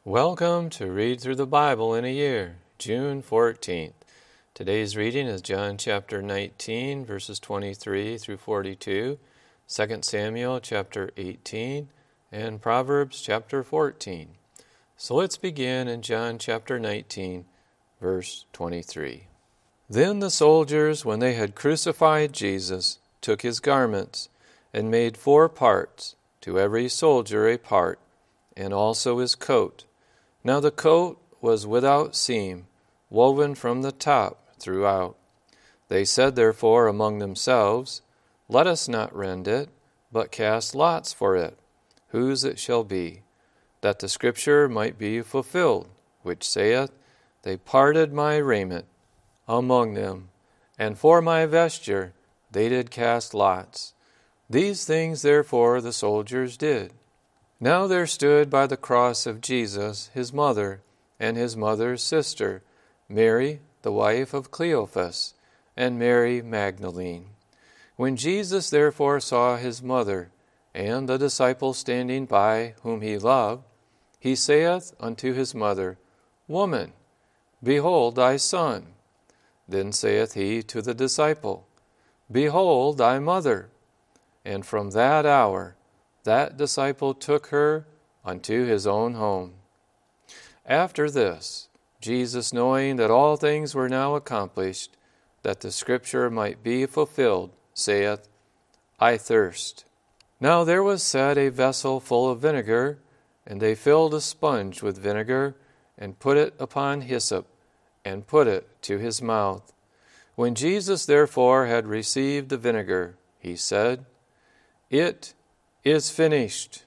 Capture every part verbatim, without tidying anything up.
Welcome to Read Through the Bible in a Year, June fourteenth. Today's reading is John chapter nineteen, verses twenty-three through forty-two, Second Samuel chapter eighteen, and Proverbs chapter fourteen. So let's begin in John chapter nineteen, verse twenty-three. Then the soldiers, when they had crucified Jesus, took his garments, and made four parts, to every soldier a part, and also his coat. Now the coat was without seam, woven from the top throughout. They said therefore among themselves, Let us not rend it, but cast lots for it, whose it shall be, that the scripture might be fulfilled, which saith, They parted my raiment among them, and for my vesture they did cast lots. These things therefore the soldiers did. Now there stood by the cross of Jesus his mother, and his mother's sister, Mary, the wife of Cleophas, and Mary Magdalene. When Jesus therefore saw his mother, and the disciple standing by whom he loved, he saith unto his mother, Woman, behold thy son. Then saith he to the disciple, Behold thy mother. And from that hour that disciple took her unto his own home. After this, Jesus, knowing that all things were now accomplished, that the scripture might be fulfilled, saith, I thirst. Now there was set a vessel full of vinegar, and they filled a sponge with vinegar, and put it upon hyssop, and put it to his mouth. When Jesus therefore had received the vinegar, he said, It is finished.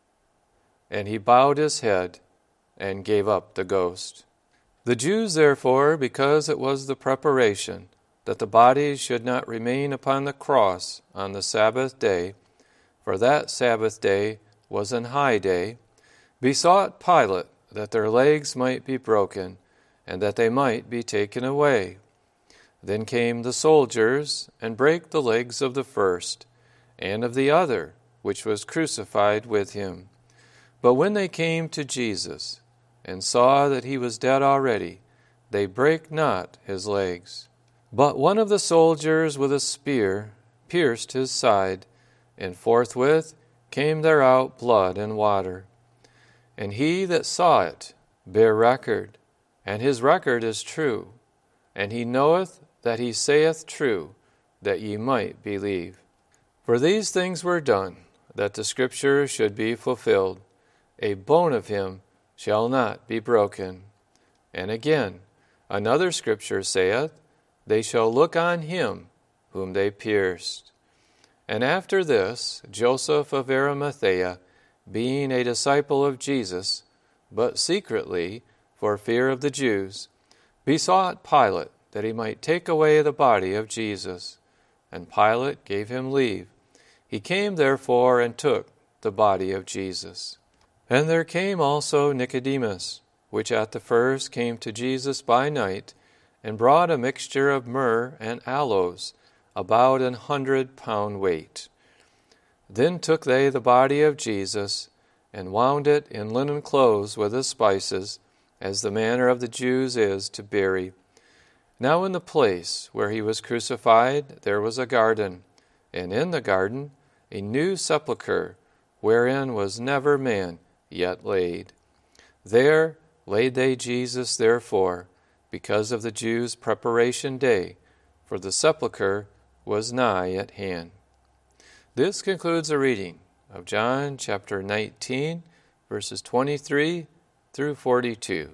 And he bowed his head and gave up the ghost. The Jews therefore, because it was the preparation that the bodies should not remain upon the cross on the Sabbath day, for that Sabbath day was an high day, besought Pilate that their legs might be broken, and that they might be taken away. Then came the soldiers, and brake the legs of the first, and of the other, which was crucified with him. But when they came to Jesus, and saw that he was dead already, they brake not his legs. But one of the soldiers with a spear pierced his side, and forthwith came there out blood and water. And he that saw it bare record, and his record is true, and he knoweth that he saith true, that ye might believe. For these things were done, that the scripture should be fulfilled, A bone of him shall not be broken. And again, another scripture saith, They shall look on him whom they pierced. And after this, Joseph of Arimathea, being a disciple of Jesus, but secretly, for fear of the Jews, besought Pilate that he might take away the body of Jesus. And Pilate gave him leave. He came therefore and took the body of Jesus. And there came also Nicodemus, which at the first came to Jesus by night, and brought a mixture of myrrh and aloes, about an hundred pound weight. Then took they the body of Jesus, and wound it in linen clothes with the spices, as the manner of the Jews is to bury. Now in the place where he was crucified there was a garden, and in the garden a new sepulchre, wherein was never man yet laid. There laid they Jesus therefore, because of the Jews' preparation day, for the sepulchre was nigh at hand. This concludes the reading of John chapter nineteen, verses twenty-three through forty-two.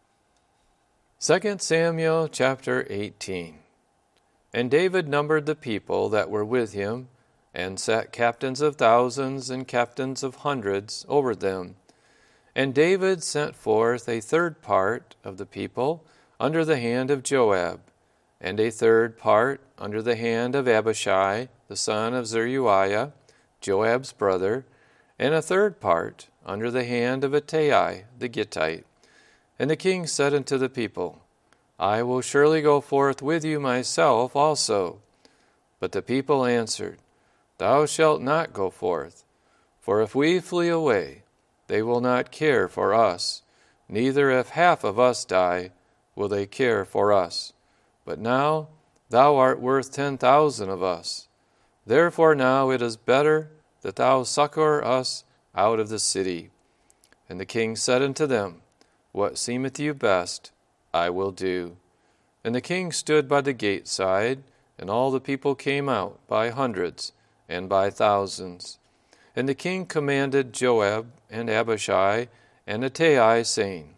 Second Samuel chapter eighteen. And David numbered the people that were with him, and set captains of thousands and captains of hundreds over them. And David sent forth a third part of the people under the hand of Joab, and a third part under the hand of Abishai, the son of Zeruiah, Joab's brother, and a third part under the hand of Ittai the Gittite. And the king said unto the people, I will surely go forth with you myself also. But the people answered, Thou shalt not go forth, for if we flee away, they will not care for us, neither if half of us die will they care for us. But now thou art worth ten thousand of us. Therefore now it is better that thou succor us out of the city. And the king said unto them, What seemeth you best, I will do. And the king stood by the gate side, and all the people came out by hundreds and by thousands. And the king commanded Joab and Abishai and Ittai, saying,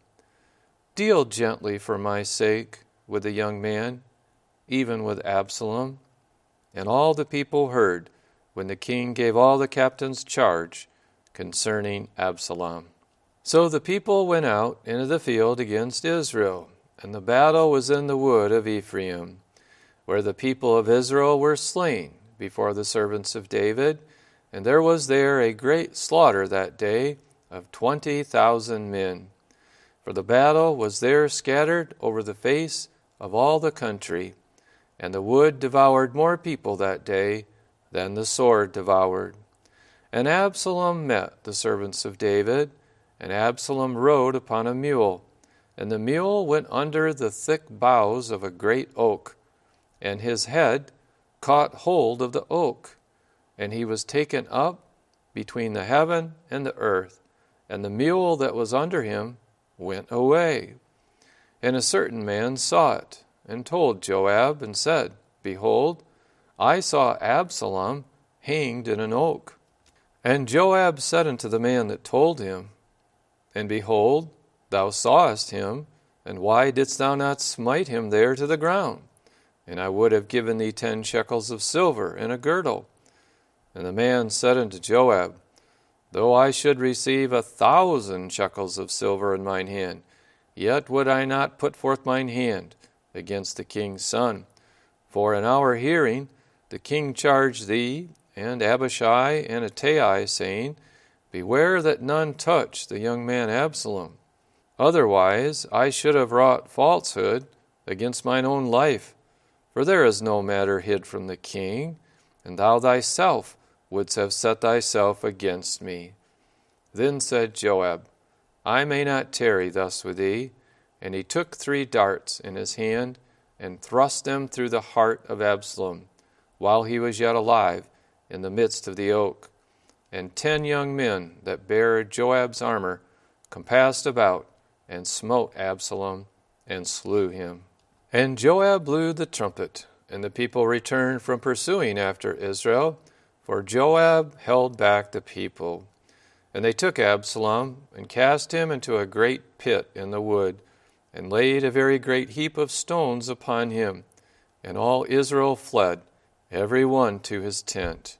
Deal gently for my sake with the young man, even with Absalom. And all the people heard when the king gave all the captains charge concerning Absalom. So the people went out into the field against Israel, and the battle was in the wood of Ephraim, where the people of Israel were slain before the servants of David, and there was there a great slaughter that day of twenty thousand men. For the battle was there scattered over the face of all the country, and the wood devoured more people that day than the sword devoured. And Absalom met the servants of David, and Absalom rode upon a mule, and the mule went under the thick boughs of a great oak, and his head caught hold of the oak, and he was taken up between the heaven and the earth, and the mule that was under him went away. And a certain man saw it, and told Joab, and said, Behold, I saw Absalom hanged in an oak. And Joab said unto the man that told him, And behold, thou sawest him, and why didst thou not smite him there to the ground? And I would have given thee ten shekels of silver in a girdle. And the man said unto Joab, Though I should receive a thousand shekels of silver in mine hand, yet would I not put forth mine hand against the king's son. For in our hearing the king charged thee and Abishai and Ittai, saying, Beware that none touch the young man Absalom. Otherwise I should have wrought falsehood against mine own life. For there is no matter hid from the king, and thou thyself wouldst have set thyself against me. Then said Joab, I may not tarry thus with thee. And he took three darts in his hand, and thrust them through the heart of Absalom, while he was yet alive, in the midst of the oak. And ten young men that bare Joab's armor compassed about, and smote Absalom, and slew him. And Joab blew the trumpet, and the people returned from pursuing after Israel, for Joab held back the people. And they took Absalom, and cast him into a great pit in the wood, and laid a very great heap of stones upon him. And all Israel fled, every one to his tent.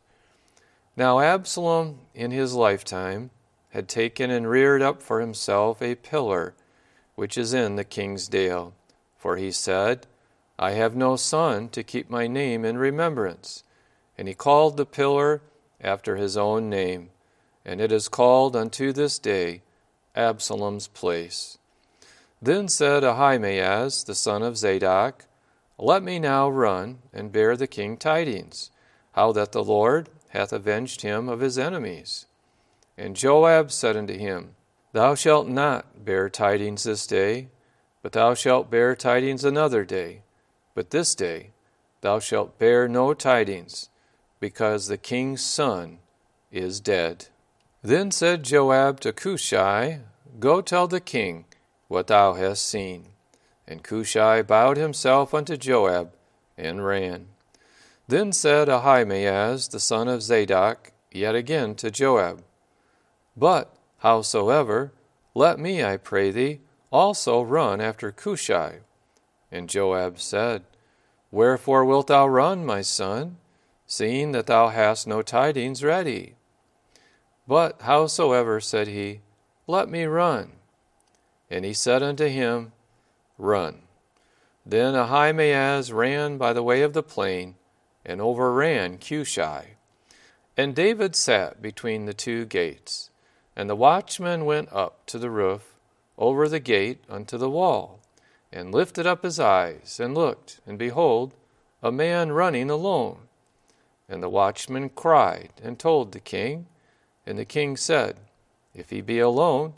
Now Absalom in his lifetime had taken and reared up for himself a pillar, which is in the king's dale. For he said, I have no son to keep my name in remembrance. And he called the pillar after his own name, and it is called unto this day Absalom's place. Then said Ahimaaz, the son of Zadok, Let me now run and bear the king tidings, how that the Lord hath avenged him of his enemies. And Joab said unto him, Thou shalt not bear tidings this day, but thou shalt bear tidings another day. But this day thou shalt bear no tidings, because the king's son is dead. Then said Joab to Cushai, Go tell the king what thou hast seen. And Cushai bowed himself unto Joab, and ran. Then said Ahimaaz, the son of Zadok, yet again to Joab, But, howsoever, let me, I pray thee, also run after Cushai. And Joab said, Wherefore wilt thou run, my son, seeing that thou hast no tidings ready? But howsoever, said he, let me run. And he said unto him, Run. Then Ahimaaz ran by the way of the plain, and overran Cushai. And David sat between the two gates, and the watchman went up to the roof, over the gate unto the wall, and lifted up his eyes, and looked, and behold, a man running alone. And the watchman cried, and told the king. And the king said, If he be alone,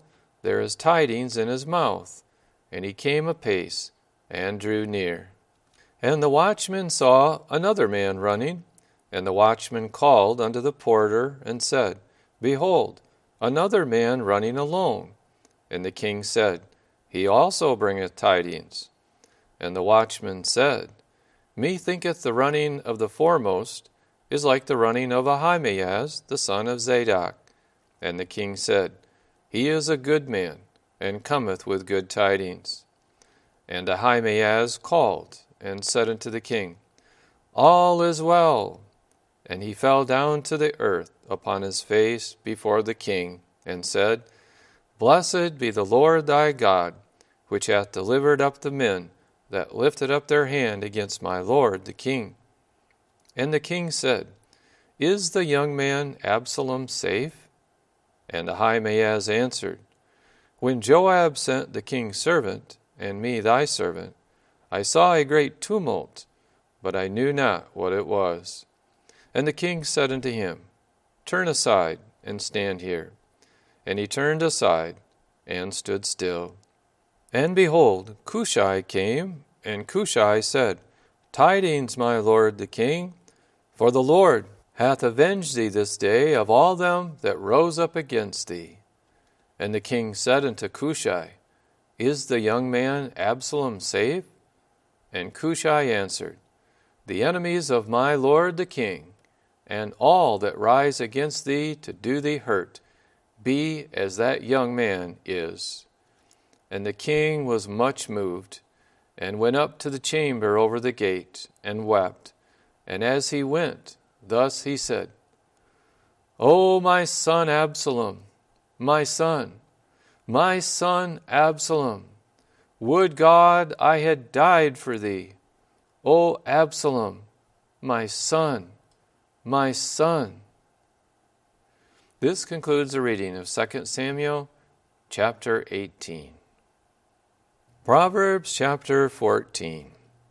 there is tidings in his mouth. And he came apace, and drew near. And the watchman saw another man running, and the watchman called unto the porter, and said, Behold, another man running alone. And the king said, He also bringeth tidings. And the watchman said, Methinketh the running of the foremost is like the running of Ahimaaz, the son of Zadok. And the king said, He is a good man, and cometh with good tidings. And Ahimaaz called, and said unto the king, All is well. And he fell down to the earth upon his face before the king, and said, Blessed be the Lord thy God, which hath delivered up the men that lifted up their hand against my lord the king. And the king said, Is the young man Absalom safe? And Ahimaaz answered, When Joab sent the king's servant, and me thy servant, I saw a great tumult, but I knew not what it was. And the king said unto him, Turn aside, and stand here. And he turned aside, and stood still. And behold, Cushai came, and Cushai said, Tidings, my lord the king, for the Lord hath avenged thee this day of all them that rose up against thee. And the king said unto Cushai, Is the young man Absalom safe? And Cushai answered, The enemies of my lord the king, and all that rise against thee to do thee hurt, be as that young man is. And the king was much moved, and went up to the chamber over the gate, and wept. And as he went, thus he said, O my son Absalom, my son, my son Absalom, would God I had died for thee. O Absalom, my son, my son. This concludes the reading of Second Samuel chapter eighteen. Proverbs chapter fourteen.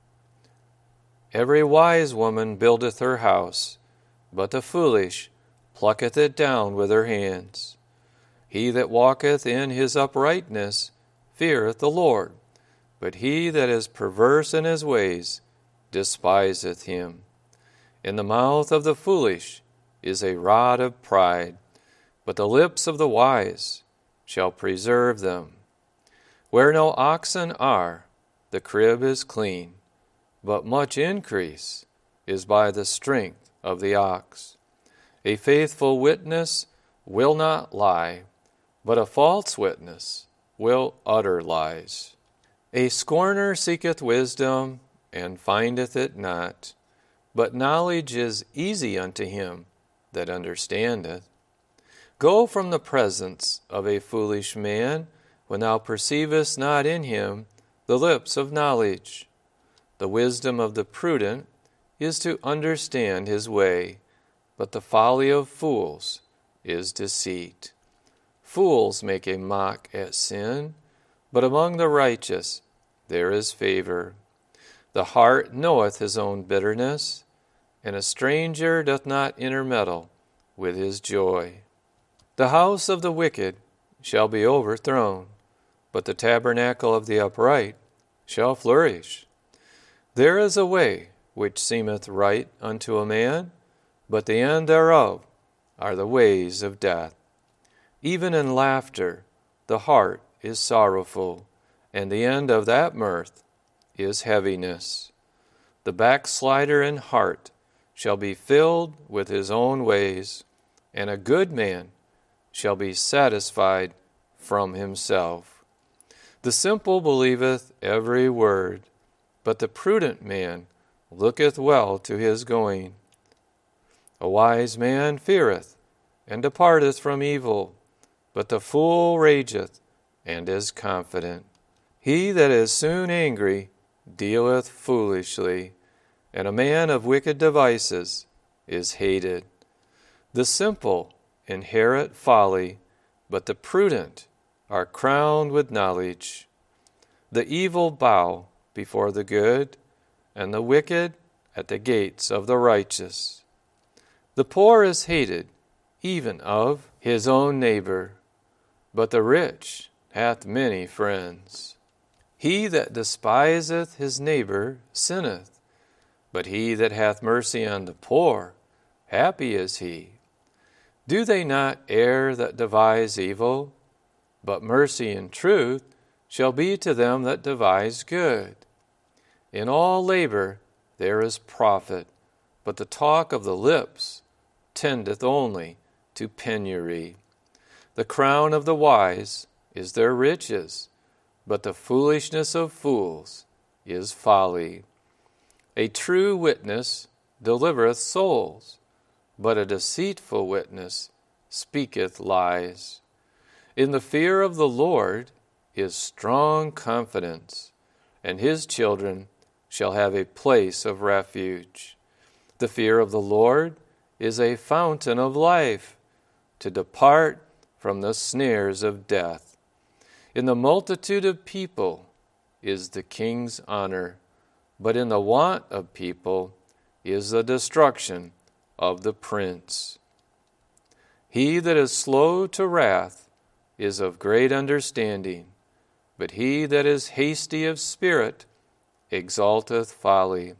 Every wise woman buildeth her house, but the foolish plucketh it down with her hands. He that walketh in his uprightness feareth the Lord, but he that is perverse in his ways despiseth him. In the mouth of the foolish is a rod of pride, but the lips of the wise shall preserve them. Where no oxen are, the crib is clean, but much increase is by the strength of the ox. A faithful witness will not lie, but a false witness will utter lies. A scorner seeketh wisdom, and findeth it not, but knowledge is easy unto him that understandeth. Go from the presence of a foolish man, when thou perceivest not in him the lips of knowledge. The wisdom of the prudent is to understand his way, but the folly of fools is deceit. Fools make a mock at sin, but among the righteous there is favor. The heart knoweth his own bitterness, and a stranger doth not intermeddle with his joy. The house of the wicked shall be overthrown, but the tabernacle of the upright shall flourish. There is a way which seemeth right unto a man, but the end thereof are the ways of death. Even in laughter the heart is sorrowful, and the end of that mirth is heaviness. The backslider in heart shall be filled with his own ways, and a good man shall be satisfied from himself. The simple believeth every word, but the prudent man looketh well to his going. A wise man feareth, and departeth from evil, but the fool rageth, and is confident. He that is soon angry dealeth foolishly, and a man of wicked devices is hated. The simple inherit folly, but the prudent are crowned with knowledge. The evil bow before the good, and the wicked at the gates of the righteous. The poor is hated, even of his own neighbor, but the rich hath many friends. He that despiseth his neighbor sinneth, but he that hath mercy on the poor, happy is he. Do they not err that devise evil? But mercy and truth shall be to them that devise good. In all labor there is profit, but the talk of the lips tendeth only to penury. The crown of the wise is their riches, but the foolishness of fools is folly. A true witness delivereth souls, but a deceitful witness speaketh lies. In the fear of the Lord is strong confidence, and his children shall have a place of refuge. The fear of the Lord is a fountain of life, to depart from the snares of death. In the multitude of people is the king's honor, but in the want of people is the destruction of the prince. He that is slow to wrath is of great understanding, but he that is hasty of spirit exalteth folly.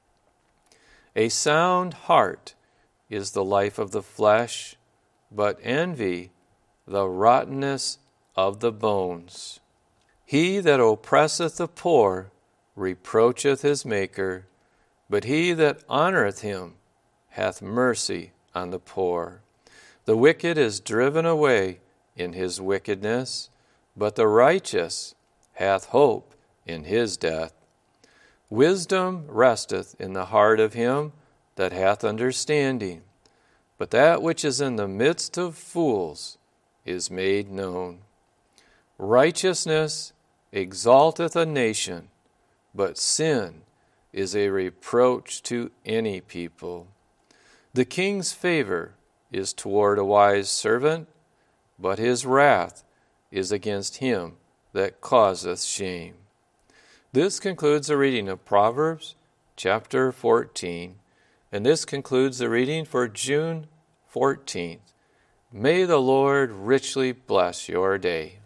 A sound heart is the life of the flesh, but envy the rottenness of the bones. He that oppresseth the poor reproacheth his Maker, but he that honoreth him hath mercy on the poor. The wicked is driven away in his wickedness, but the righteous hath hope in his death. Wisdom resteth in the heart of him that hath understanding, but that which is in the midst of fools is made known. Righteousness exalteth a nation, but sin is a reproach to any people. The king's favor is toward a wise servant, but his wrath is against him that causeth shame. This concludes the reading of Proverbs chapter fourteen, and this concludes the reading for June fourteenth. May the Lord richly bless your day.